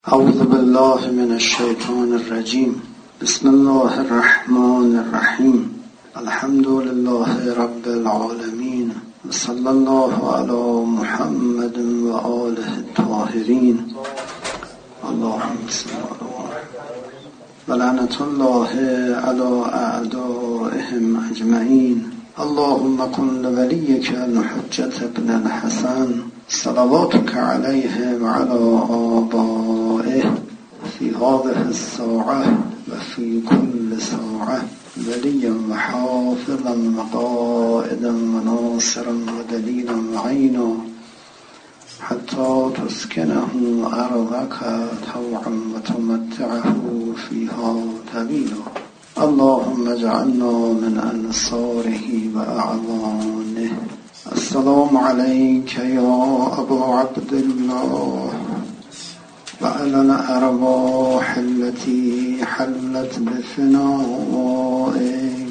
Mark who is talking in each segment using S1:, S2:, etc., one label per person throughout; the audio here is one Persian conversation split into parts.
S1: اعوذ بالله من الشیطان الرجیم. بسم الله الرحمن الرحیم. الحمد لله رب العالمین و صلی الله علی محمد و آله الطاهرین. اللهم صل علی و لعنت الله علی اعدائهم اجمعین. اللهم کن لولیک الحجة ابن الحسن صلواتك عليه وعلى آبائه في هذه الساعة وفي كل ساعة وليا وحافظا وقائدا وناصرا ودليلا وعينا حتى تسكنه أرضك طوعا وتمتعه فيها طويلا. اللهم اجعلنا من أنصاره وأعوانه. السلام عليك يا أبا عبد الله وعلى الأرواح التي حلت بفنائك.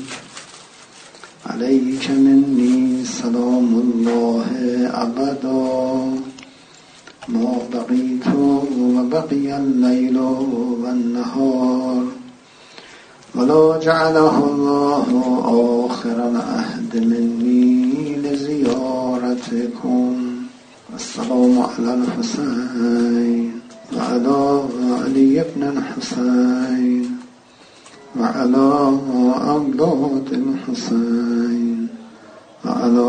S1: عليك مني سلام الله أبدا ما بقيت وبقي الليل والنهار ولا جعله الله آخر العهد مني لزيارتكم. السلام على الحسين وعلى علي بن الحسين وعلى أولاد الحسين وعلى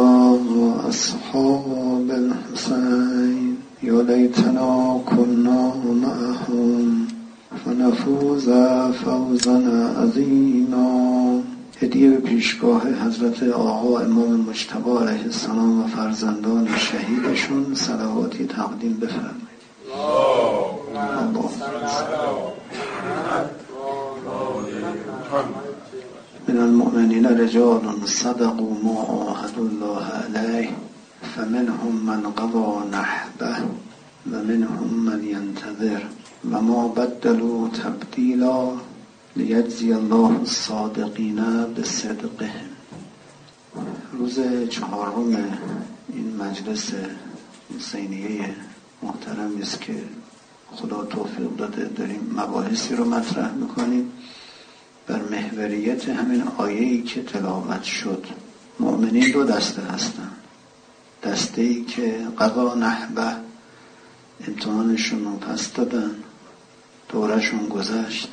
S1: أصحاب الحسين. يا ليتنا كنا معهم فنفوز فوزا عظیما. هدیه به پیشگاه حضرت آقا امام مجتبی علیه السلام و فرزندان شهیدشون صلواتی تقدیم بفرمایید. من المؤمنین رجال صدقوا ما عاهدوا الله علیه فمنهم من قضى نحبه ومنهم من ينتظر وما بدلوا تبدیلا لیجزی الله الصادقین بصدقهم. روز چهارم این مجلس حسینیه محترمی است که خدا توفیق داده داریم مباحثی رو مطرح میکنیم بر محوریت همین آیه‌ای که تلاوت شد. مؤمنین دو دسته هستن. دسته‌ای که قضا نحبه امتحانشون رو پس دادن، دورشون گذشت،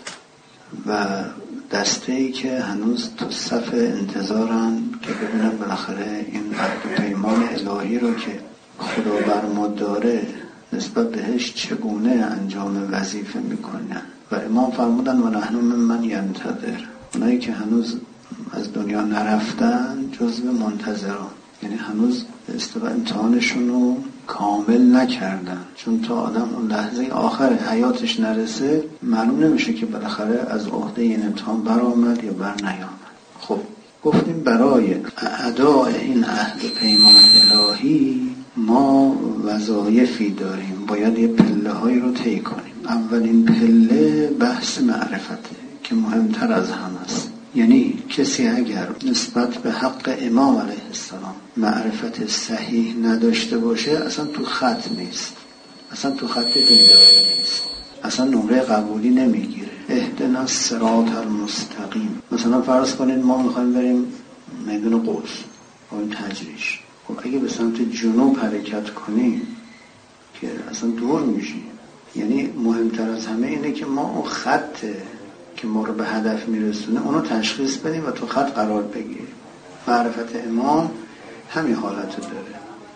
S1: و دسته‌ای که هنوز تو صف انتظارن که ببینن بالاخره این عهد و پیمان الهی رو که خدا بر ما داره نسبت بهش چگونه انجام وظیفه میکنن. و امام فرمودن و نحن ممن ینتظر، اونایی که هنوز از دنیا نرفتن جزو منتظران، یعنی هنوز امتحانشون رو کامل نکردن. چون تا آدم اون لحظه آخر حیاتش نرسه معلوم نمیشه که بالاخره از عهده این امتحان برآمد یا بر نیامد. خب گفتیم برای ادای این عهد و پیمان الهی ما وظایفی داریم، باید یه پله هایی رو طی کنیم. اولین پله بحث معرفته که مهمتر از همه است. یعنی کسی اگر نسبت به حق امام علیه السلام معرفت صحیح نداشته باشه اصلا تو خط نیست، اصلا تو خط پیدایی نیست، اصلا نمره قبولی نمیگیره. اهدنا الصراط المستقیم. مثلا فرض کنید ما میخوایم بریم میدان قدس با این تجریش، خب اگه به سمت جنوب حرکت کنیم که اصلا دور میشیم. یعنی مهمتر از همه اینه که ما اون خط که ما رو به هدف میرسونه اونو تشخیص بدیم و تو خط قرار بگیریم. معرفت امام همین حالت داره.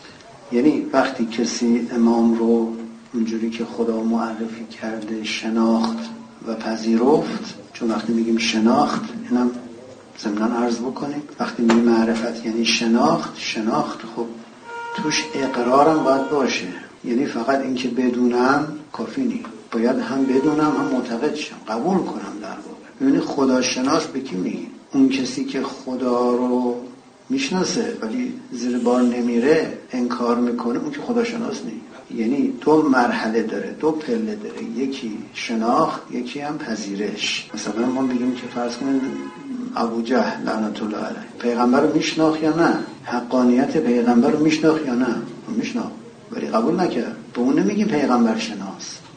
S1: یعنی وقتی کسی امام رو اونجوری که خدا معرفی کرده شناخت و پذیرفت، چون وقتی میگیم شناخت اینم ضمناً عرض بکنیم، وقتی میگیم معرفت یعنی شناخت خب توش اقرارم باید باشه. یعنی فقط این که بدونم کافی نیست، باید هم بدونم هم معتقد شم، قبول کنم. در واقع یعنی خداشناس به کی میگیم؟ اون کسی که خدا رو میشناسه ولی زیر بار نمیره، انکار میکنه، اون که خداشناس نیست. یعنی دو مرحله داره، دو پله داره، یکی شناخت، یکی هم پذیرش. مثلا ما میگیم که فرض کنید ابو جهل لعنت الله علیه پیغمبر رو میشناخت یا نه؟ حقانیت پیغمبر رو میشناخت یا نه؟ میشناخت ولی قبول نکرد. به اون نمیگیم پیغمبر شناس.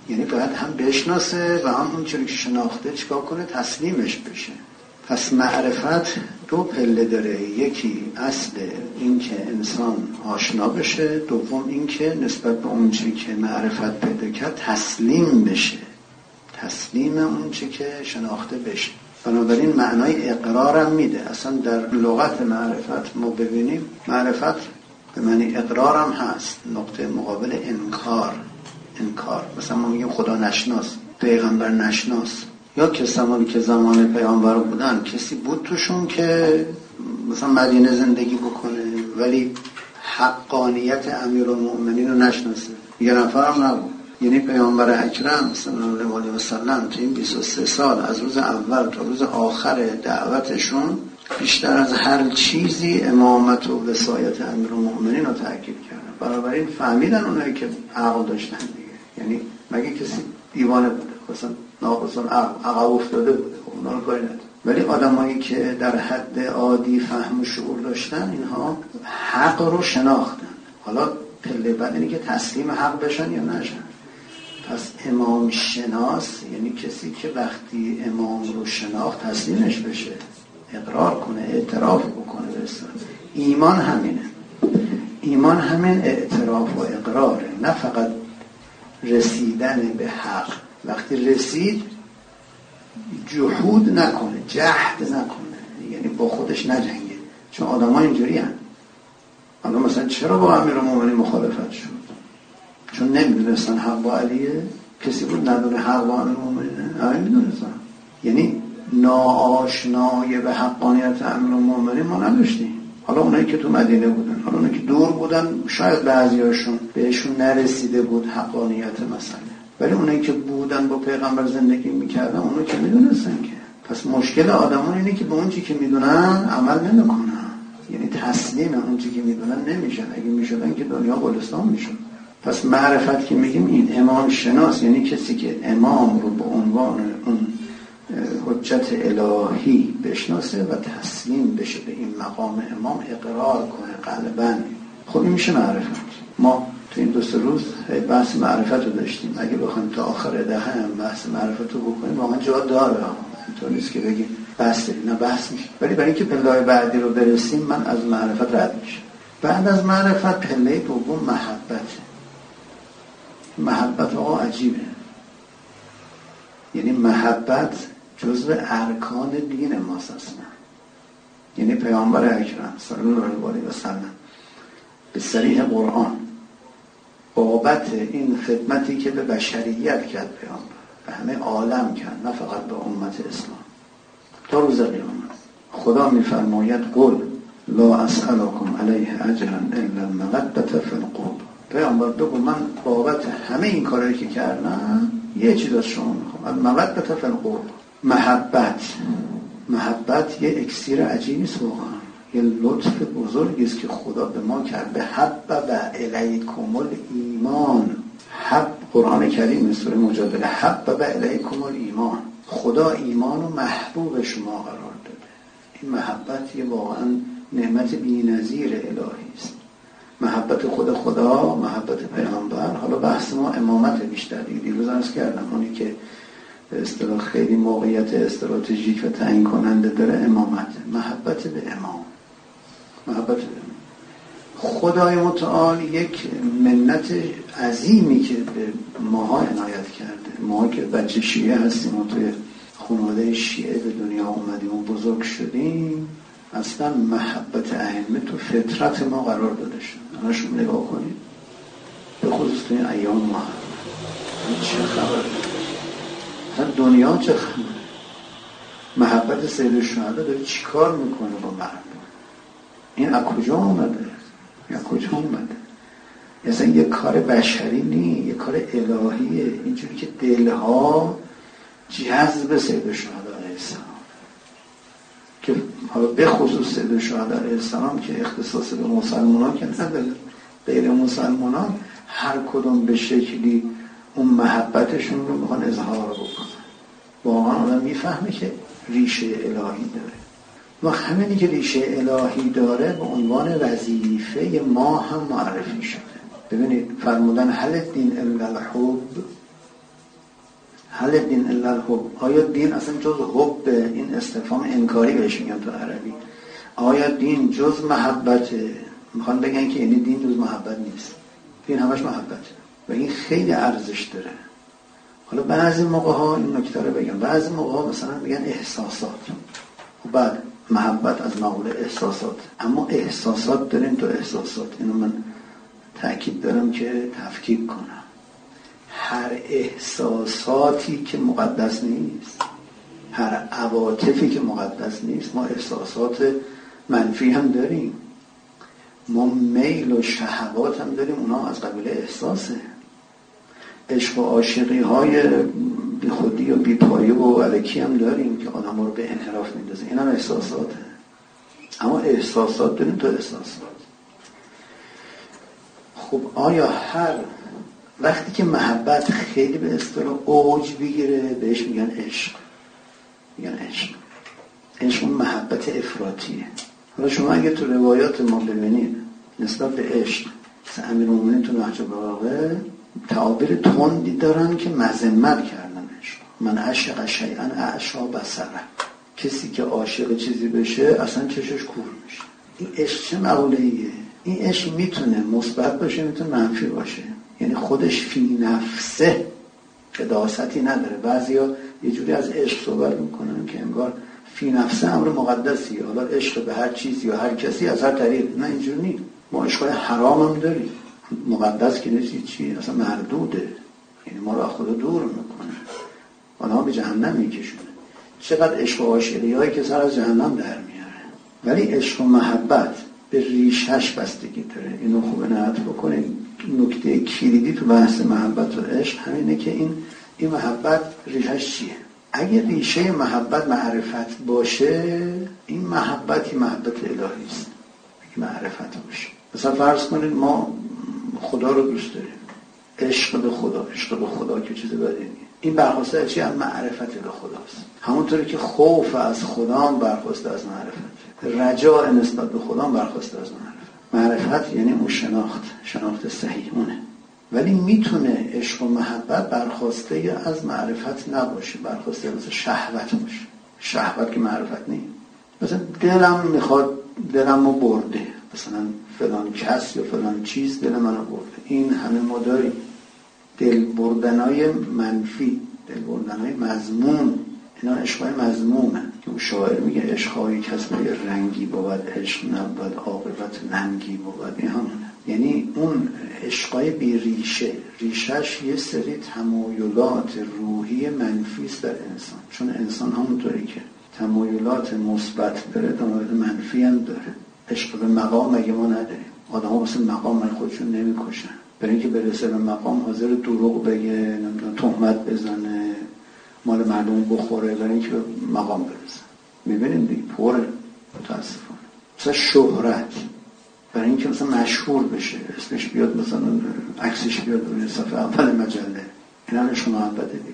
S1: یعنی باید هم بشناسه و هم اون چیزی که شناخته چیکار کنه؟ تسلیمش بشه. پس معرفت دو پله داره، یکی اصل این که انسان آشنا بشه، دوم این که نسبت به اون چیزی که معرفت پیدا کرد تسلیم بشه، تسلیم اون چیزی که شناخته بشه. بنابراین معنای اقرارم میده. اصلا در لغت معرفت ما ببینیم معرفت به معنی اقرارم هست، نقطه مقابل انکار. مثلا ما میگیم خدا نشناس، پیغمبر نشناس. یا کسانی که زمان پیامبر بودن کسی بود توشون که مثلا مدینه زندگی بکنه ولی حقانیت امیرالمؤمنین رو نشناسه؟ یه نفرم نبود. یعنی پیامبر اکرم صلی الله علیه و سلم تو این 23 سال از روز اول تا روز آخر دعوتشون بیشتر از هر چیزی امامت و وصایت امیرالمؤمنین رو تاکید کردن. بنابراین فهمیدن اونایی که عقل داشتن دیگه. یعنی مگه کسی دیوانه بوده مثلا ناقصان عقل افتاده بوده، اونا رو کاری نداره. ولی آدمایی که در حد عادی فهم و شعور داشتن اینها حق رو شناختن. حالا پله بعد اینه که تسلیم حق بشن یا نشن. پس امام شناس یعنی کسی که وقتی امام رو شناخت تسلیمش بشه، اقرار کنه، اعتراف بکنه. ایمان همینه. ایمان همین اعتراف و اقراره، نه فقط رسیدن به حق. وقتی رسید جحود نکنه، جهد نکنه، یعنی با خودش نجنگه. چون آدم ها اینجوری هن. حالا مثلا چرا با امیرالمؤمنین مخالفت شد؟ چون نمیدونستن حق با علیه. کسی بود ندونه حق با امیرالمؤمنینه؟ همین میدونستن. یعنی ناآشنای به حقانیت امیرالمؤمنین ما نداشتیم. حالا اونایی که تو مدینه بودن، حالا اونایی که دور بودن شاید بعضیاشون بهشون نرسیده بود حقانیت مسئله، ولی اونایی که بودن با پیغمبر زندگی میکردن اونا که میدونستن که. پس مشکل آدمان اینه که به اون چیزی که میدونن عمل نمیکنن، یعنی تسلیم اون چیزی که میدونن نمیشن. اگه میشدن که دنیا گلستان میشد. پس معرفت که میگیم این امام شناس یعنی کسی که امام رو به عنوان اون حجت الهی بشناسه و تسلیم بشه به این مقام امام، اقرار کنه قلباً. خب این میشه معرفت. ما تو این 2 روز بحث معرفت رو داشتیم. اگه بخوایم تا آخر دهه هم بحث معرفت رو بکنیم واقعا جا داره. اینطور نیست که بگیم بحث نه بحث میشه. ولی برای اینکه پله بعدی رو برسیم من از معرفت رد میشم. بعد از معرفت پله دوم محبته. محبت آقا عجیبه. یعنی محبت جزو ارکان دین ماست اصلا. یعنی پیامبر اکرم صلی الله علیه و سلم به صریح قرآن بابت این خدمتی که به بشریت کرد پیامبر، به همه عالم کرد، نه فقط به امت اسلام، تا روز قیامت. خدا میفرماید قل لا اسألكم علیه اجرا الا المودة فی القربى. پیامبر بگو من بابت همه این کارهایی که کردم یه چیز از شما میخوام، المودة فی القربى. محبت یه اکسیر عجیبی است واقعا، یه لطف بزرگی است که خدا به ما کرد. به حبب الیکم الایمان. حب قرآن کریم سوره مجادله، حبب الیکم الایمان. خدا ایمان و محبوب شما قرار داده. این محبت یه واقعا نعمت بی‌نظیر الهی است. محبت خدا، محبت پیامبر. حالا بحث ما امامت بیشتر دیروز عرض کردم، اونی که به اصطلاح خیلی موقعیت استراتژیک و تعیین کننده داره امامت، محبت به امام. محبت به امام. خدای متعال یک منت عظیمی که به ماها عنایت کرده. ما که بچه شیعه هستیم و توی خانواده شیعه به دنیا اومدیم و بزرگ شدیم، اصلا محبت ائمه تو فطرت ما قرار داده شد. الان شما نگاه کنید به خصوص تو این ایام ما چه خبره، دنیا چه خبره. محبت سید الشهدا داره چی کار میکنه با مردم؟ این از کجا اومده؟ اصلا یه کار بشری نیست، یه کار الهیه. اینجوری که دلها جذب سید الشهدا علیه السلام، که حالا به خصوص سید الشهدا علیه السلام که اختصاص به مسلمانان که نداره، غیر مسلمانان هر کدوم به شکلی اون محبتشون رو میخوان اظهار بکنن. واقعا آدم میفهمه که ریشه الهی داره و همینی که ریشه الهی داره به عنوان وظیفه ما هم معرفی شده. ببینید فرمودن هل الدین الا الحب، هل الدین الا الحب، آیا دین اصلا جز حب؟ این استفهام انکاری بهش میگن تو عربی. آیا دین جز محبته؟ میخوان بگن که یعنی دین جز محبت نیست، دین همش محبته و این خیلی ارزش داره. حالا بعضی موقع ها این نکته رو بگم، بعضی موقع ها مثلا میگن احساسات، و بعد محبت از مقوله احساسات، اما احساسات داریم تو احساسات. اینو من تأکید دارم که تفکیک کنم. هر احساساتی که مقدس نیست، هر عواطفی که مقدس نیست. ما احساسات منفی هم داریم، ما میل و شهوات هم داریم، اونا از قبیل احساسه. عشق و عاشقی های بی خودی و بی پایه و الکی هم داریم که آدم رو به انحراف میندازه، این هم احساساته. اما احساسات داریم تو احساسات. خب آیا هر وقتی که محبت خیلی به اصطلاح اوج بگیره بهش میگن عشق، میگن عشق. عشق اون محبت افراطیه. حالا شما اگه تو روایات ما ببینید نسبت به عشق، مثلا امیرالمومنین تو نهج البلاغه تعابیر تندی دارن که مذمت کردن عشق. من عشق شیئا اعشا بصره، کسی که عاشق چیزی بشه اصلا چشش کور میشه. این عشق چه مقوله‌ایه؟ این عشق میتونه مثبت باشه، میتونه منفی باشه، یعنی خودش فی نفسه قداستی نداره. بعضیا یه جوری از عشق صحبت میکنن که انگار فی نفسه امر مقدسیه. حالا عشق به هر چیزی یا هر کسی از هر طریق، نه اینجور نیست. ما عشق حرام هم داریم، مقدس که نیست، چی اصلا مردوده، یعنی ما رو از خدا دور میکنه، آنها به جهنم میکشونه. چقدر عشق و عاشقی هایی که سر از جهنم در میاره. ولی عشق و محبت به ریشش بستگی داره. اینو خوب عنایت بکنید. نکته کلیدی تو بحث محبت و عشق همینه که این محبت ریشش چیه. اگه ریشه محبت معرفت باشه، این محبتی محبت الهی است. اگه معرفت باشه، مثلا فرض کنید ما خدا رو دوست داریم، عشق به خدا، عشق به خدا که چیز بدی نیست. این برخواسته از چی؟ از معرفت به خداست. همونطوری که خوف از خدا هم برخواسته از معرفت، رجاء نسبت به خدا هم برخواسته از معرفت یعنی اون شناخت صحیح اونه. ولی میتونه عشق و محبت برخواسته از معرفت نباشه، برخواسته از شهوت باشه. شهوت که معرفت نیست. مثلا دلم میخواد، دلمو برده، مثلا فلان کس یا فلان چیز دل منو برده. این همه ما داریم دل بردنای منفی، دل بردنای مذموم. اینا عشقای مذمومه که اون شاعر میگه عشقای کسبه رنگی بود، عشق نبود عاقبت ننگی بود. این همونه. یعنی اون عشقای بی ریشه، ریشش یه سری تمایلات روحی منفی است در انسان. چون انسان همونطوری که تمایلات مثبت داره، تمایلات منفی هم داره. عشق به مقام مگه ما نداریم؟ آدم ها واسه مقام خودشون نمیکشن، برای اینکه برسه به مقام حاضر دروغ بگه، نمیدونم تهمت بزنه، مال مردم بخوره، برای اینکه به مقام برسه. میبینیم دیگه پر متاسفانه. مثلا شهرت، برای اینکه مثلا مشهور بشه، اسمش بیاد، مثلا عکسش بیاد روی صفحه اول مجله. این هم عشق و محبت دیگه.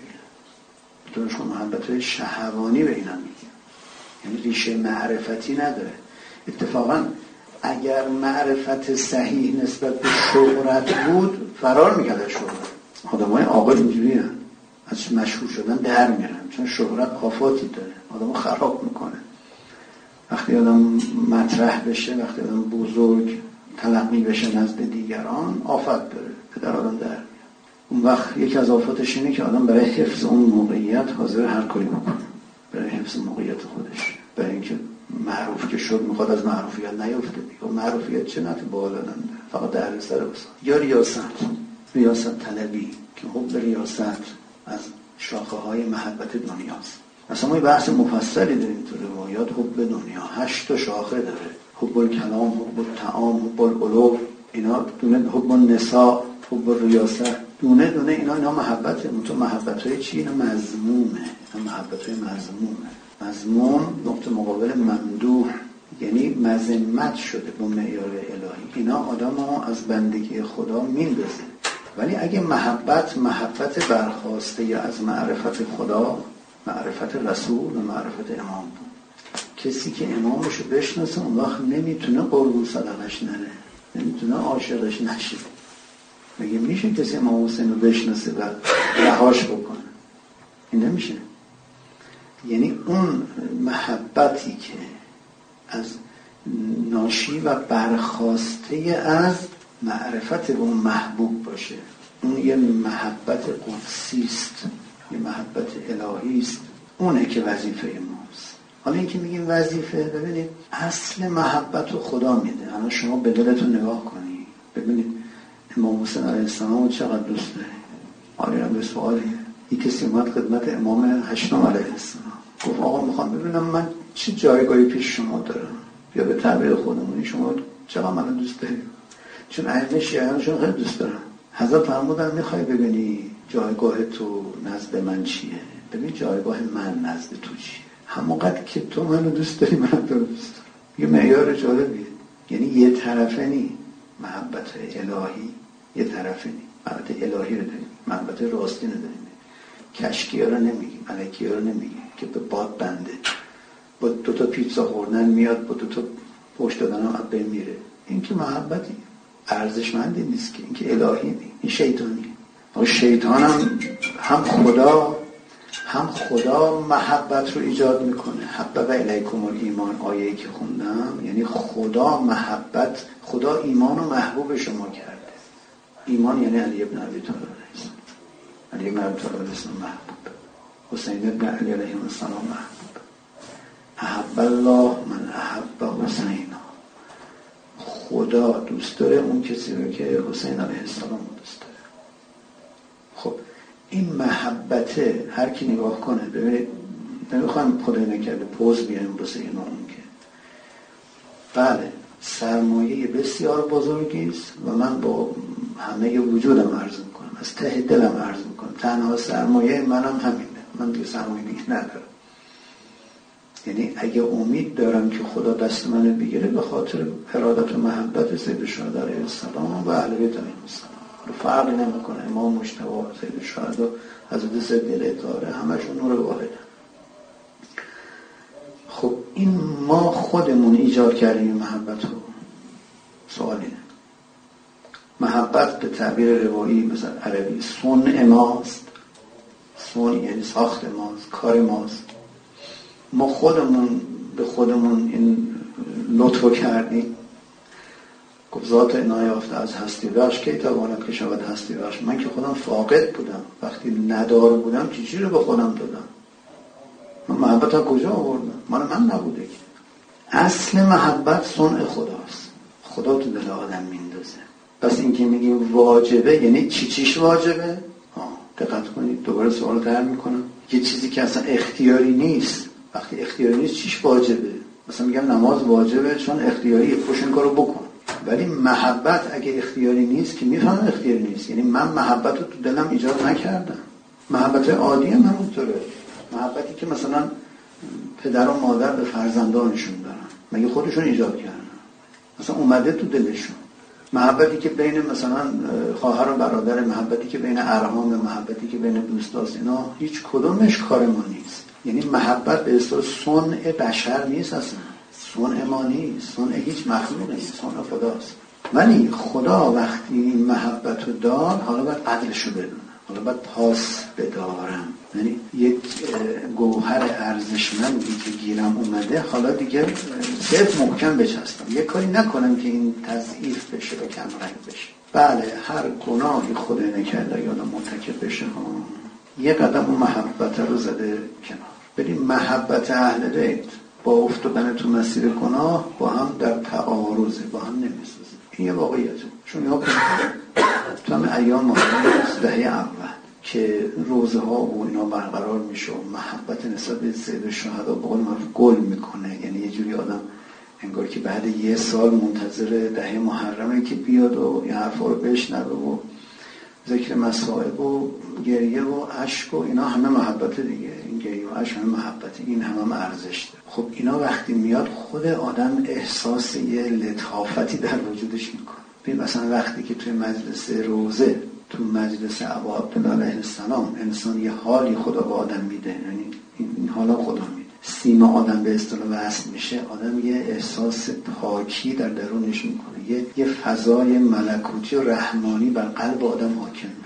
S1: تو عشق و محبت شهوانی به اینا میگه، یعنی ریشه معرفتی نداره. اتفاقا اگر معرفت صحیح نسبت به شهرت بود فرار میکرد از شهرت. آدمای عاقل اینجوری هستن، از مشهور شدن در میرن، چون شهرت آفاتی داره، آدمو خراب میکنه. وقتی آدم مطرح بشه، وقتی آدم بزرگ تلقی بشه نزد دیگران، آفت داره، پدر آدم در میاد. اون وقت یکی از آفاتش اینه که آدم برای حفظ اون موقعیت حاضر هر کاری بکنه، برای حفظ موقعیت خودش، برای اینکه معروف که شد میخواد از معروفیت نیفته دیگه. معروفیت چه نفعی با آدم داره؟ فقط در سر بسن. یا ریاست طلبی که حب ریاست از شاخه های محبت دنیاست. مثلا ما یه بحث مفصلی داریم تو روایات حب دنیا، 8 تا شاخه داره. حب الکلام، حب الطعام، حب العلو، اینا دونه، حب النساء، حب الریاست، دونه دونه اینا محبته. تو محبت‌های چی؟ اینا مذمومه. اینا محبت‌های مذمومه. مذموم نقطه مقابل ممدوح، یعنی مذمت شده با معیار الهی. اینا آدمو از بندگی خدا میندازه. ولی اگه محبت برخواسته از معرفت خدا، معرفت رسول و معرفت امام بود، کسی که امامشو بشناسه اون وقت نمیتونه قربون صدقش نره، نمیتونه عاشقش نشه. مگه میشه کسی امام حسین رو بشناسه و رهاش بکنه؟ نمیشه. یعنی اون محبتی که از ناشی و برخاسته از معرفت به اون محبوب باشه، اون یه محبت قدسی است، یه محبت الهی است، اونه که وظیفه ماست. حالا این که میگیم وظیفه، ببینید اصل محبت رو خدا میده. الان شما به دلتون نگاه کنید ببینید امام حسین علیه السلام رو چقدر دوست دارید. حالا به سوالیه، یک کسی اومد خدمت امام هشتم علیه السلام گفت آقا میخوام ببینم من چه جایگاهی پیش شما دارم، یا به تعبیر خودمونی شما چقدر منو دوست دارید. چون ائمه شیعیانشون خیلی دوست دارن. حضرت فرمودن میخوای ببینی جایگاه تو نزد من چیه، ببین جایگاه من نزد تو چیه. همونقدر که تو منو دوست داری من تو رو دوست دارم. یه معیار جالبیه. یعنی یه طرفه نی محبت الهی، یه طرفه نی محبت الهی رو داریم، محبت راستی رو داریم. کشکی‌ها رو نمیگیم، الکی‌ها رو نمیگیم که به باد بنده با 2 پیتزا خوردن میاد، با 2 پشت دادن هم اب میره. این که محبتی ارزشمندی نیست که، این که الهی نیست، این شیطانی. شیطان هم خدا محبت رو ایجاد میکنه. حبب الیکم الایمان آیه‌ای که خوندم، یعنی خدا محبت، خدا ایمان و محبوب شما کرده. ایمان یعنی علی ابن ابی طالب علی ابن ابی طالب محبوب، حسین ابن علی علیه السلام محبوب. احب الله من احب حسینا، خدا دوست داره اون کسی رو که حسین علیه السلام دوست داره. خب این محبته هر کی نگاه کنه، ببینید نمیخوام خدای نکرده پوز بیاریم واسه اینا اون که بله سرمایه بسیار بزرگی است و من با همه وجودم عرض میکنم، از ته دلم عرض میکنم، تنها سرمایه منم همینه، من دیگه سرمایه دیگه ندارم. یعنی اگه امید دارم که خدا دست منو بگیره به خاطر ارادت و محبت سید الشهدا علیه السلام و اهل بیت علیهم السلام، فرقی نمیکنه. امام مجتبی، سید الشهدا، حضرت سید اطهاره، همشون نور واحده. خب این ما خودمون ایجاد کردیم محبت رو. سوال اینه، محبت به تعبیر روایی مثلا عربی صنع ماست، صنع یعنی ساخت ماست، کار ماست. ما خودمون به خودمون این لطفو کردیم. گفت ذات عنایه یافته از هستی بخش کی تواند که شود هستی بخش. من که خودم فاقد بودم، وقتی ندار بودم چیزی رو به خودم دادم. من محبت ها کجا آوردم؟ من نبوده که. اصل محبت صنع خداست، خدا تو دل آدم میندازه. پس این که میگیم واجبه یعنی چیش واجبه؟ دقت کنید، دوباره سوال طرح میکنم. یه چیزی که اصلا اختیاری نیست، وقتی اختیاری نیست چیش واجبه؟ مثلا میگم نماز واجبه چون اختیاریه، پوش این کارو بکن. ولی محبت اگه اختیاری نیست که میفهمم اختیاری نیست، یعنی من محبت رو تو دلم ایجاد نکردم. محبت عادی هم همونطوره. محبتی که مثلا پدر و مادر به فرزندانشون دارن، مگه خودشون ایجاد کردن؟ مثلا اومده تو دلشون. محبتی که بین مثلا خواهر و برادر، محبتی که بین ارحام، محبتی که بین دوستاست، اینا هیچ کدومش کار ما نیست. یعنی محبت به اصطلاح صنع بشر نیست، اصلا صنع ما نیست، صنع هیچ مخلوق نیست، صنع خداست. ولی خدا وقتی این محبت رو داد، حالا باید عدلش رو بدونم، حالا باید پاس بدارم. یعنی یک گوهر ارزشمندی که گیرم اومده، حالا دیگه صرف محکم بچستم، یک کاری نکنم که این تضعیف بشه و کم رنگ بشه. بله هر گناهی خدای نکرده یا مرتکب بشه یه قدم اون محبت رو زده کنار. بریم محبت اهل بیت با افتادن تو مسیر گناه با هم در تعارضه، با هم نمیسازه. این یه واقعیته. چون یا تو هم ایام محرم دهه اول که روزه ها و اینا برقرار میشه و محبت نسبت به سید الشهدا به قول معروف گل میکنه. یعنی یه جوری آدم انگار که بعد یه سال منتظر دهه محرمه که بیاد و این حرفا رو بشنوه و ذکر مصائب و گریه و عشق و اینا همه محبت دیگه. این گریه و عشق همه محبت، این هم ارزش داره. خب اینا وقتی میاد خود آدم احساس یه لطافتی در وجودش میکنه. ببین مثلا وقتی که توی مجلس روزه، تو مجلس ابا عبدالله علیه السلام، انسان یه حالی خدا به آدم میده، یعنی این حالا خدا میده، سیم آدم به اصطلاح وصل میشه، آدم یه احساس پاکی در درونش میکنه، یه فضای ملکوتی و رحمانی بر قلب آدم حاکم میشه.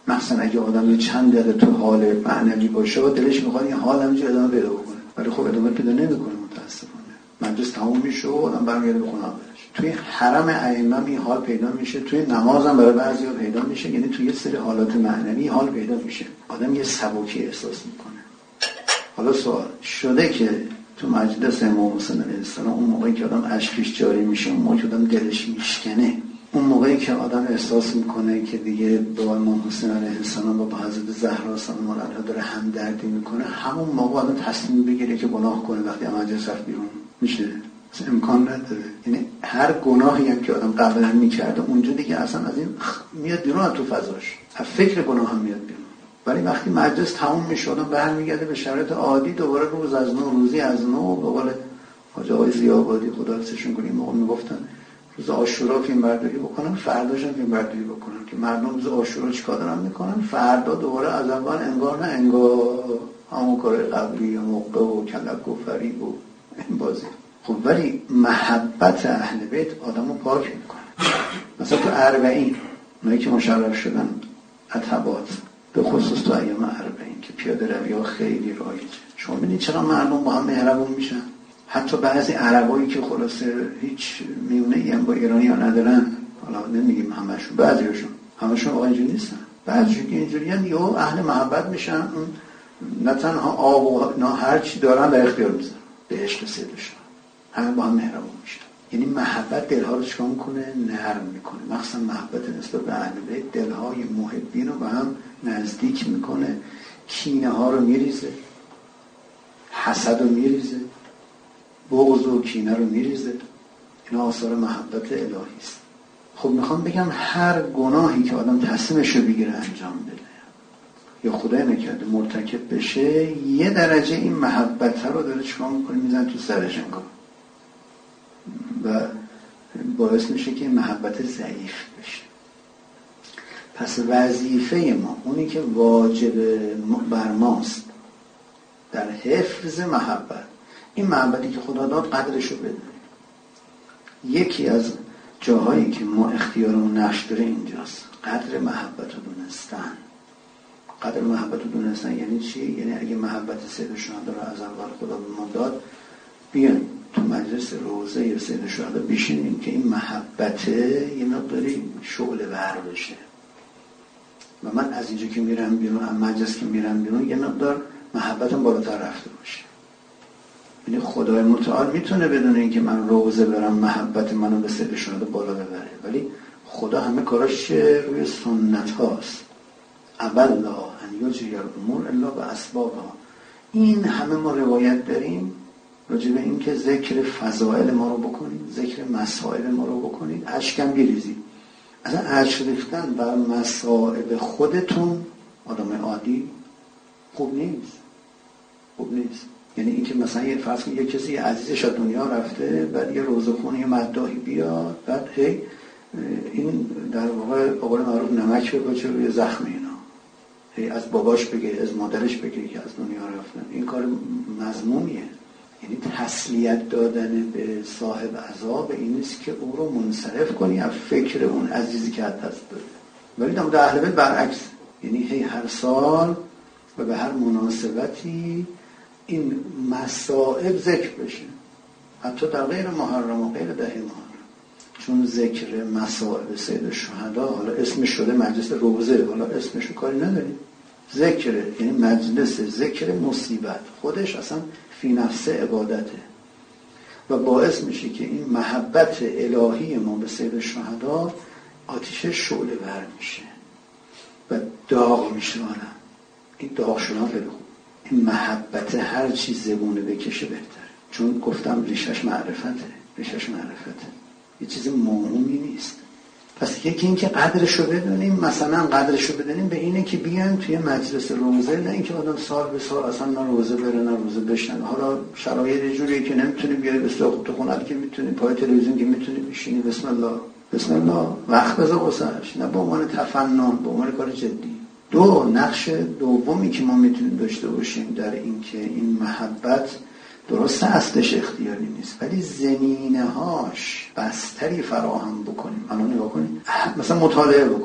S1: مثلا اگه آدم چند دقیقه تو حال معنوی باشه دلش میخواد این حال همینجوری ادامه پیدا بکنه، ولی خب ادامه پیدا نمیکنه متاسفانه. مجلس تموم میشه و آدم برمیگرده به خونه خودش. توی حرم ائمه این حال پیدا میشه، توی نماز هم برای بعضیا پیدا میشه، یعنی توی یه سری حالات معنوی حال پیدا میشه، آدم یه سبکی احساس میکنه. حالا سوال شده که تو مجلس امام حسین علیه السلام اون موقعی که آدم اشکش جاری میشه، اون موقعی که آدم دلش میشکنه، اون موقعی که آدم احساس میکنه که دیگه با امام حسین علیه السلام و با حضرت زهرا سلام الله علیها داره همدردی میکنه، همون موقع آدم تصمیم بگیره که گناه کنه وقتی از مجلس رفت بیرون؟ میشه؟ امکان نداره. یعنی هر گناهی هم که آدم قبلا میکرده اونجا دیگه اصلا از این میاد بیرون، از تو فضاش از فکر گناه هم میاد بیرون. ولی وقتی مجلس تموم میشه آدم برمیگرده به شرایط عادی، دوباره روز از نو، روزی از نو. به قول حاج آقای ضیاءآبادی خدا حفظشون کنه، موقع میگفتن روز عاشورا فیلم برداری بکنن، فرداش هم فیلم برداری بکنن که مردم روز عاشورا چیکار دارن میکنن، فردا دوباره از اول انگار نه انگار همون کار قبلی، موقع و کلک و فریب و این بازی. خب ولی محبت اهل بیت آدمو پاک میکنه. مثلا تو اربعین اونایی که مشرف شدن اتباط، به خصوص تو ایام اربعین که پیاده روی ها خیلی رایجه، شما ببینید چقدر مردم با هم مهربون میشن. حتی بعضی عربایی که خلاصه هیچ میونه هم با ایرانی ها ندارن، حالا نمیگیم همشون، همشون واقعا اینجوری نیستن، بعضیشون که اینجوری هم یهو اهل محبت میشن، نه تنها آب و نه هر چی دارن در اختیار میذارن به عشق سیدشون، همه با هم مهربون میشن. یعنی محبت دلها رو چکار میکنه؟ نرم میکنه. مخصوصا محبت نسبت به اهل بیت دلهای محبین رو به هم نزدیک میکنه، کینه ها رو میریزه، حسد رو میریزه، بغض و کینه رو میریزه. اینا آثار محبت الهی است. خب میخوام بگم هر گناهی که آدم تصمیمش رو بگیره انجام بده یا خدای نکرده مرتکب بشه، یه درجه این محبت رو داره چکار میکنه؟ میزن تو سرش انگار و باعث میشه که محبت ضعیف بشه. پس وظیفه ما، اونی که واجب بر ماست در حفظ محبت، این محبتی که خدا داد قدرش رو بدونیم. یکی از جاهایی که ما اختیارمون نقش داره اینجاست، قدر محبت رو دونستن. قدر محبت رو دونستن یعنی چی؟ یعنی اگه محبت سید شهدا رو از اول خدا به ما داد، بیان تو مجلس روضه یا سید شهدا بشینیم که این محبت یه مقداری شعله ور بشه و من از اینجا که میرم بیرون، از مجلس که میرم بیرون، یه مقدار محبتم بالاتر رفته باشه. یعنی خدای متعال میتونه بدون اینکه من روضه برم محبت منو به سید شهدا بالا ببره، ولی خدا همه کاراش روی سنت هاست. ابلا ان یجری الامور الا باسبابها. این همه ما روایت داریم راجع به این که ذکر فضائل ما رو بکنید، ذکر مسائل ما رو بکنید، اشکم بریزید. اصلا اشک ریختن بر مصائب خودتون آدم عادی خوب نیست. یعنی این که مثلا یه فرض کنید یه کسی عزیزش از دنیا رفته، بعد یه روزه خونه یه مداحی بیاد، بعد این در واقع قول معروف نمک بپاچه روی زخم اینا، از باباش بگه، از مادرش بگه که از دنیا رفتن. این کار مذمومیه. یعنی تسلیت دادن به صاحب عذاب این نیست که او رو منصرف کنی از فکر اون عزیزی که از دست داده. ولی در اهل بیت برعکس، یعنی هر سال و به هر مناسبتی این مصائب ذکر بشه، حتی در غیر محرم و غیر دهه محرم. چون ذکر مصائب سید الشهدا، حالا اسمش شده مجلس روضه، حالا اسمشو کاری نداریم، ذکر یعنی مجلس ذکر مصیبت، خودش اصلا فی نفسه عبادته و باعث میشه که این محبت الهی ما به سید الشهدا آتیش شعله ور میشه و داغ میشه. این داغ شدن خیلی خوب. این محبت هر چیز زبونه بکشه بهتره، چون گفتم ریشش معرفته، یه چیز موهومی نیست. پس یکی این که قدرشو بدونیم، مثلا قدرشو بدونیم به اینه که بیان توی مجلس روضه، نه اینکه آدم سال به سال اصلا نه روضه بره نه روضه بشن. حالا شرایط جوریه که نمیتونی بیای به خوب تو خونت که میتونی، پای تلویزیون که میتونی بشینی بسم الله وقت بذار واسش، نه به عنوان تفنن، به عنوان کار جدی. نقش دومی که ما میتونیم داشته باشیم در این که این محبت درسته اصلش اختیاری نیست، ولی زمینه‌هاش بستری فراهم بکنیم. الان نگاه کنیم، مثلا مطالعه بکنیم.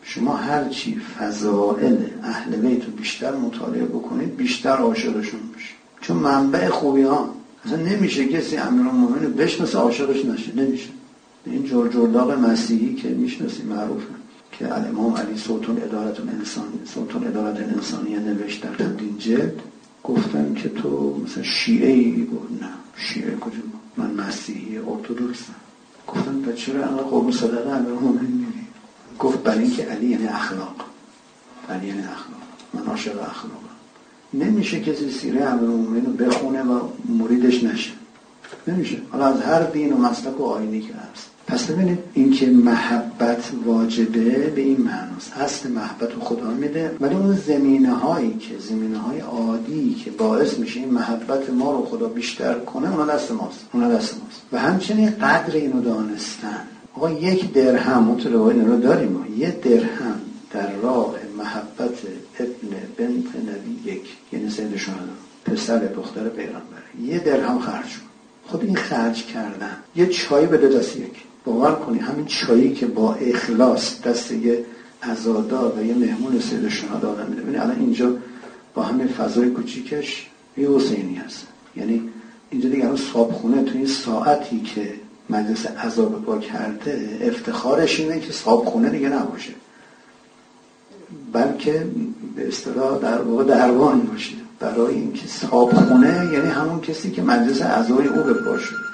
S1: شما هرچی فضائل اهل بیت رو بیشتر مطالعه بکنید بیشتر عاشقشون بشید، چون منبع خوبی ها. اصلا نمیشه کسی امیرالمومنین رو بشناسه عاشقش نشه، نمیشه. این جرجرداغ مسیحی که میشناسی معروفه که الامام علی سلطان ادارت الانسانیه نوشت در چندین جلد، گفتن که تو مثلا شیعه‌ای؟ گفت نه، شیعه کجا، من مسیحی ارتدوکسم. گفتن پس چرا انقدر قربون صدقه امیرالمومنین میدی؟ گفت برای اینکه علی یعنی اخلاق، علی یعنی اخلاق، من عاشق اخلاقم. نمیشه کسی سیره امیرالمومنین رو بخونه و مریدش نشه، نمیشه، حالا از هر دین و مسلک و آیینی که هست. پس ببینید این که محبت واجبه به این معناست، اصل محبت رو خدا میده، ولی اون زمینه‌های عادی که باعث میشه این محبت ما رو خدا بیشتر کنه اونا دست ماست. و همچنین قدر اینو دانستن. آقا 1 درهم ما تو روایت رو داریم، 1 درهم در راه محبت ابن بنت نبی، یعنی سید شهدا، پسر دختر پیغمبر، 1 درهم خرج شد. خب این خرج کردن، یه چای بده دست یک، باور کنی همین چایی که با اخلاص دست یه عزادار و یه مهمون سید شهدا آدم میده. ببین الان اینجا با همین فضای کوچیکش یه حسینی هست، یعنی اینجا دیگه الان صابخونه تو این ساعتی که مجلس عزا به پا کرده افتخارش اینه که صابخونه دیگه نباشه، بلکه به اصطلاح در واقع دربان باشه. برای اینکه صابخونه یعنی همون کسی که مجلس عزای او به پا شده.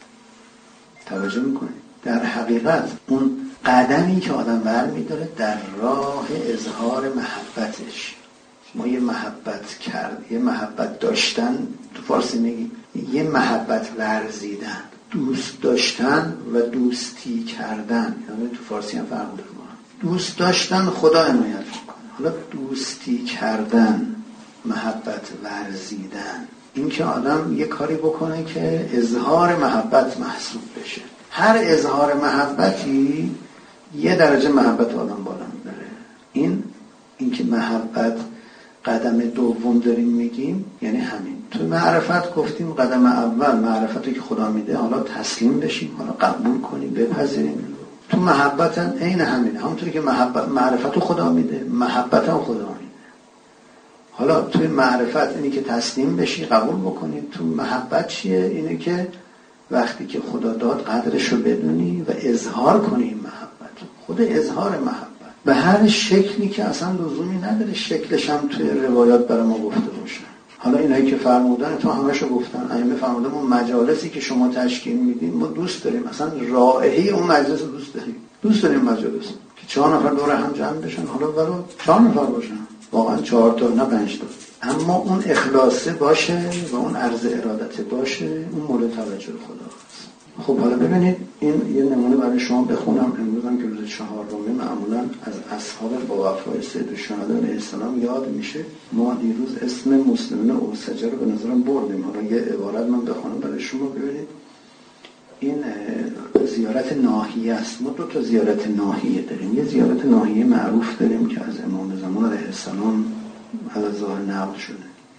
S1: توجه میکنید؟ در حقیقت اون قدمی که آدم برمی‌داره در راه اظهار محبتش. ما یه محبت کرد، یه محبت داشتن، تو فارسی میگیم یه محبت ورزیدن، دوست داشتن و دوستی کردن، یعنی تو فارسی هم فرق داره. دوست داشتن خدا عنایت میکنه، حالا دوستی کردن، محبت ورزیدن، این که آدم یه کاری بکنه که اظهار محبت محسوب بشه. هر اظهار محبتی یه درجه محبت آدم بالا میبره. این که محبت قدم دوم داریم میگیم یعنی همین. تو معرفت گفتیم قدم اول معرفتی که خدا میده، حالا تسلیم بشیم، حالا قبول کنیم، بپذیریم. تو محبت هم عین همین، همونطوری که معرفت خدا میده، محبت هم خدا میده. حالا توی معرفت اینی که تسلیم بشی، قبول بکنی. تو محبت چیه؟ اینه که وقتی که خدا داد قدرش رو بدونی و اظهار کنی این محبت. خود اظهار محبت به هر شکلی که اصلا لزومی نداره شکلش هم توی روایات برای ما گفته باشه. حالا اینایی که فرمودن تو همشو گفتن، ائمه فرمودن اون مجالسی که شما تشکیل میدین ما دوست داریم، اصلا رائحه اون مجلس رو دوست داریم مجلس که 4 نفر دور هم جمع بشن، حالا ولو 4 نفر باشن، واقعا 4 تا نه 5 تا، اما اون اخلاصه باشه و اون عرض ارادت باشه، اون مورد توجه خداست. خب حالا ببینید این یه نمونه برای شما بخونم. امروز هم که روز 4 معمولا از اصحاب با وفای سید الشهدا علیه السلام یاد میشه. ما دیروز اسم مسلمین اوسجه رو به نظرم بردیم، حالا یه عبارت من بخونم برای شما. ببینید این زیارت ناحیه است. ما 2 تا زیارت ناحیه داریم. یه زیارت ناحیه معروف داریم که از امام زمان علیه السلام علی ظاهر نقل شده.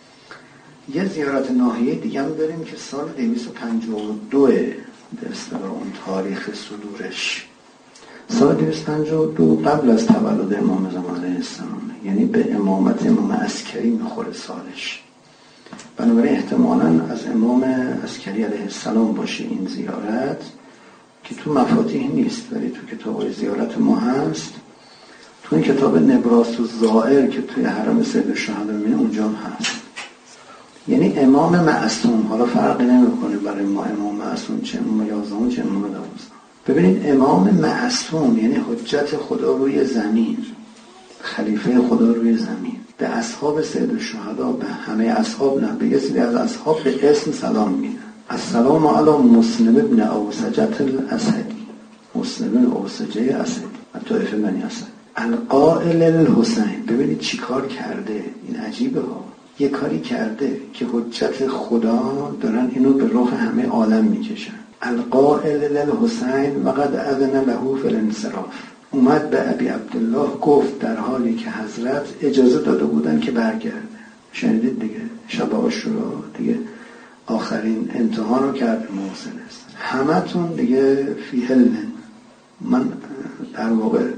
S1: یه زیارت ناحیه دیگه هم داریم که سال 252 به اصطلاح اون تاریخ صدورش، سال 252 قبل از تولد امام زمان علیه السلام، یعنی به امامت امام عسکری میخوره سالش. بنابراین احتمالاً از امام عسکری علیه السلام باشه این زیارت که تو مفاتیح نیست ولی تو کتاب زیارت ما هست. تو این کتاب نبراس و زائر که توی حرم سید الشهدا میبینه اونجا هم هست. یعنی امام معصوم، حالا فرقی نمیکنه برای ما امام معصوم چه امام 11 چه امام 12. ببینید امام معصوم یعنی حجت خدا روی زمین، خلیفه خدا روی زمین. به اصحاب سید الشهدا، به همه اصحاب نه، به یه سری از اصحاب به اسم سلام میدن. السلام علی مسلم ابن اوسجه الاسدی، مسلم ابن اوسجه اسدی طایفه بنی اسد القائل الحسین. ببینید چی کار کرده، این عجیبه ها. یه کاری کرده که حجت خدا دارن اینو به رخ همه عالم میکشن. القائل للحسین وقد اذن له فی الانصراف. اومد به ابی عبدالله گفت در حالی که حضرت اجازه داده بودن که برگرده. شنیدید دیگه، شب عاشورا دیگه آخرین امتحان رو کرد موصل است. همتون دیگه فی هلن. من در واقع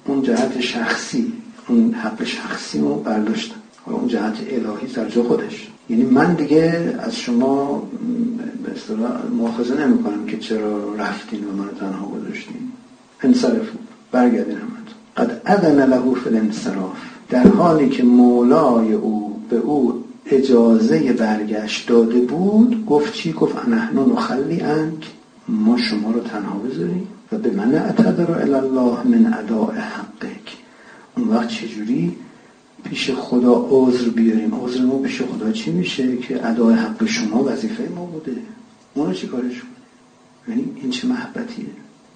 S1: اون جهت شخصی، اون حق شخصی رو برداشتم، اون جهت الهی در جا خودش. یعنی من دیگه از شما به اصطلاح مؤاخذه نمی کنم که چرا رفتین و منو تنها گذاشتین، انصرفوا، برگردین همتون. قد اذن له فی الانصراف، در حالی که مولای او به او اجازه برگشت داده بود، گفت چی؟ گفت نحن نخلی عنک، ما شما رو تنها بذاریم و به من اعتذر الی الله من اداء حقک. اون وقت چجوری پیش خدا عذر بیاریم؟ عذر ما پیش خدا چی میشه؟ که ادای حق شما وظیفه ما بوده، ما رو چی کارش کنیم؟ یعنی این چه محبتیه؟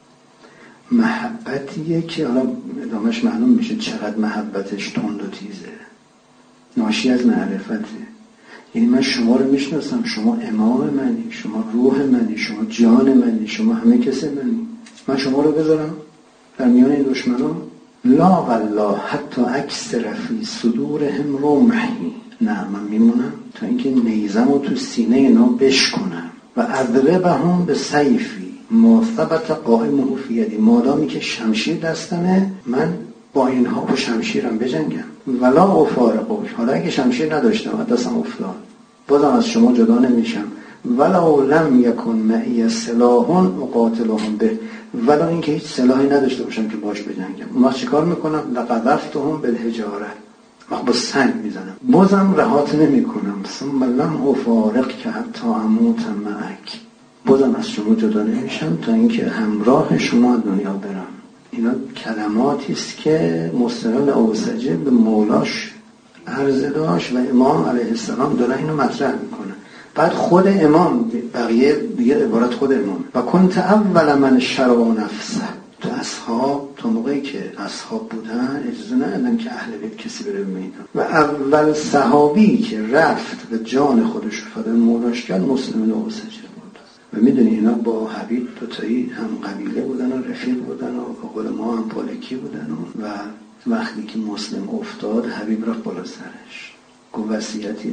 S1: محبتیه که حالا ادامهش معلوم میشه چقدر محبتش تند و تیزه، ناشی از معرفته. یعنی من شما رو میشناسم، شما امام منی، شما روح منی، شما جان منی، شما همه کسی منی، من شما رو بذارم در میان این دشمنان؟ لا والله حتی اکثر فی صدورهم رمحی، نه من میمونم تا اینکه نیزم رو تو سینه اینا بشکنم و اضربهم به سیفی ما ثبت قائمه فی یدی، مادامی که شمشیر دستمه من با اینها با شمشیرم بجنگم. ولا افارقک، حالا اگه شمشیر نداشتم و دستم افتاد بازم از شما جدا نمیشم. ولو لم یکن معی سلاح اقاتلهم به، ولی اینکه هیچ سلاحی نداشته باشم که باش بجنگم، ما چیکار میکنم؟ لقذفتهم بالحجاره، من با سنگ میزنم، بازم رهات نمیکنم. ثم لم افارق که حتی اموت معک، بازم از شما جدا نمیشم تا اینکه همراه شما دنیا برم. اینا کلماتی است که مستقل اوسجه به مولاش عرض داشت و امام علیه السلام داره اینو مطرح میکنه. بعد خود امام، بقیه دیگه عبارت خود امام. و کنت اول من شرع نفسه، تو اصحاب تا موقعی که اصحاب بودن اجازه ندادن که اهل بیت کسی بره به میدان، و اول صحابی که رفت و جان خودش رو فدای مولاش کرد مسلم اوسجه بود. و میدونی اینا با حبیب دوتایی هم قبیله بودن و رفیق بودن و به قول ما هم پالکی بودن و وقتی که مسلم افتاد حبیب رفت بالا سرش، گفت وصیتی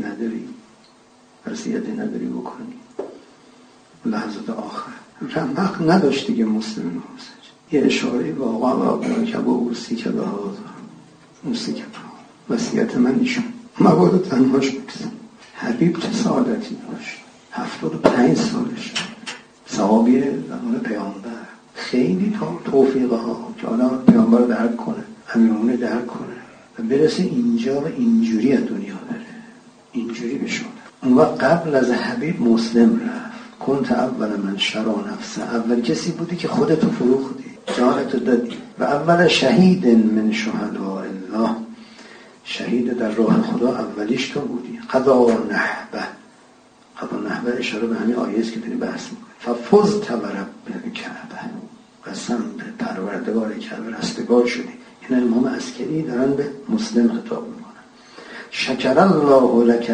S1: نداری بکنی. لحظات آخر رمق نداشت دیگه مسلم اوسجه، یه اشاره به آقا و که با اوسی که به هازا اوسی که به وصیت من ایشون مبادا تنهاش بکسم. حبیب چه سعادتی داشت، 75 سالش، صحابی زمان پیامبر، خیلی توفیقه ها که آدم پیامبر رو درک کنه، امیرونه درک کنه و برسه اینجا و اینجوری از دنیا بره، اینجوری بشونه. اون وقت قبل از حبیب مسلم رفت. کنت اول من شرع نفسه، اول کسی بودی که خودتو فروختی، جانتو دادی. و اول شهید من شهداء الله، شهید در راه خدا اولیش تو بودی. قضا نحبه اشاره به همین آیه است که داری بحث میکنی. ففزت برب کعبه، قسم به پروردگار کعبه رستگار شدی. این امام عسکری دارن به مسلم خطاب میکنن. شکر الله لک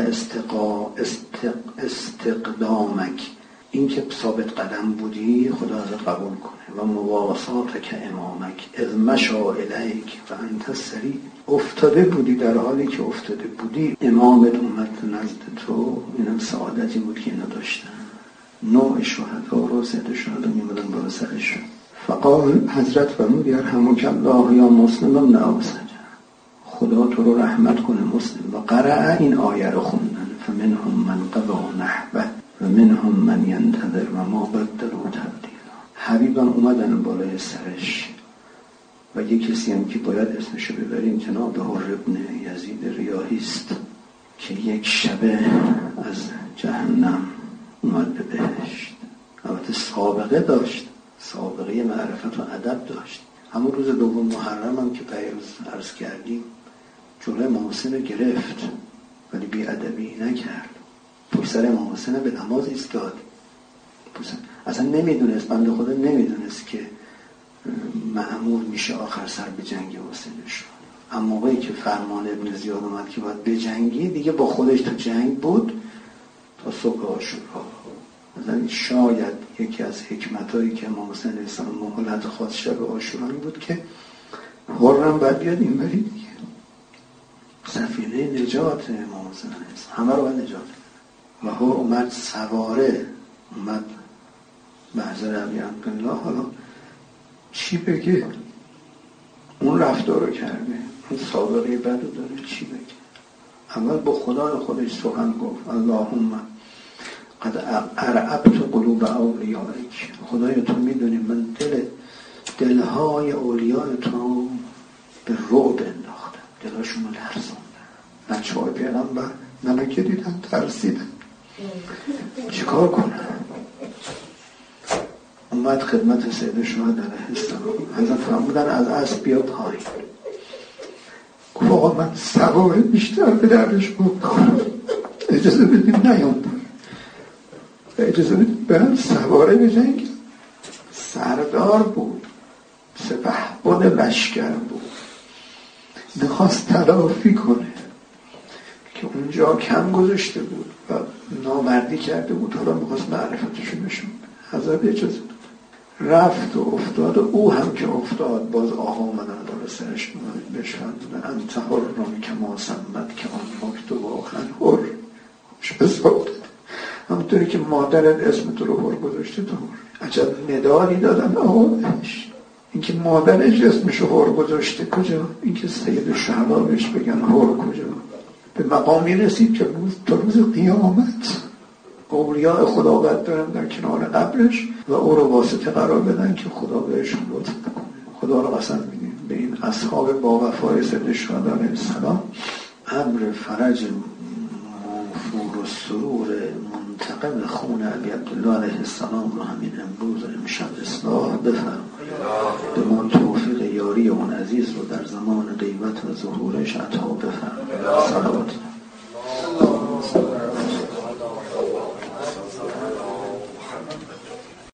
S1: استقدامک، این که ثابت قدم بودی خدا ازت قبول کنه. و مواسات که امامک اذ مشا الیک و انت سری، افتاده بودی در حالی که افتاده بودی امامت اومد نزد تو. اینم سعادتی بود که اینا داشتن. نوع شهدا رو زیاده شهدا میمدن بالا سرشون. فقال حضرت فرمود یرحمک الله یا مسلم ابن اوسجه، خدا تو رو رحمت کنه مسلم. و قرأ، این آیه رو خوندن. فمنهم من قضا نحبه و منهم من ینتظر و ما بدلوا تبدیلا. حبیبان اومدن بالای سرش و یک کسی هم که باید اسمشو ببریم جناب حر ابن یزید ریاحی است که یک شبه از جهنم اومد به بهشت. البته سابقه داشت، سابقه معرفت و ادب داشت. همون روز دوم محرم هم که پیروز عرض کردیم جلوی امام حسین رو گرفت ولی بی ادبی نکرد، پشت سر امام حسین به نماز ایستاد. اصلا نمیدونست، بنده خدا نمیدونست که مأمور میشه آخر سر به جنگ حسینشون. اما موقعی که فرمان ابن زیاد اومد که باید به جنگی، دیگه با خودش تو جنگ بود تا صبح عاشورا. مثلا شاید یکی از حکمتایی که امام حسین علیه السلام مهلت خاص شب عاشورا بود که حرم باید بیاد این بری دیگه، سفینه نجات امام حسین علیه السلام همه رو باید نجات بده. و حر اومد سواره، اومد محضر علی عبدالله. حالا چی بگه؟ اون رفتار رو کرده، اون سابقه بد رو داره، چی بگه؟ اول با خدای خودش سخن گفت. اللهم قد ارعبت قلوب اولیائک، خدای تو میدونی من دلهای اولیای تو به رعب انداختم، دلاشون رو لرزوندم. بچه های پیغمبر ملکه دیدن ترسیدن، چیکار کنم؟ اومد خدمت سید شهدا علیه السلام. حضرت فرمودن از اسب بیا پایین. گفت آقا من سوار بیشتر به دردش بخورم، اجازه بدیم نیام پایین، اجازه بدیم برم سواره بجنگم. سردار بود، سپهبد لشکر بود، میخواست تلافی کنه که اونجا کم گذاشته بود و نامردی کرده بود، حالا میخواست معرفتشو نشون بده. حضرت اجازه داد، رفت و افتاد. او هم که افتاد باز آقا منم بالا سرش بشفندونه انت حرم که ما سمت که آن مکت و آخن حر خوش بزاد. همونطوری که مادرت اسم تو رو حر گذاشته تو حر. عجب مدالی دادن آقا بهش. اینکه مادرش اسمشو حر گذاشته کجا؟ اینکه سید الشهدا بهش بگن حر کجا؟ به مقامی رسید که روز قیامت اولیاء خدا باید برن در کنار قبرش و او رو واسطه قرار بدن که خدا بهشون لطف کنه. خدا رو قسم میدیم به این اصحاب با وفای سید الشهدا علیه السلام امر فرج موفور و سرور منتقم خون علی عبدالله علیه السلام رو همین امروز امشب اصلاح بفرمایید. به ما توفیق یاری اون عزیز رو در زمان غیبت و ظهورش عطا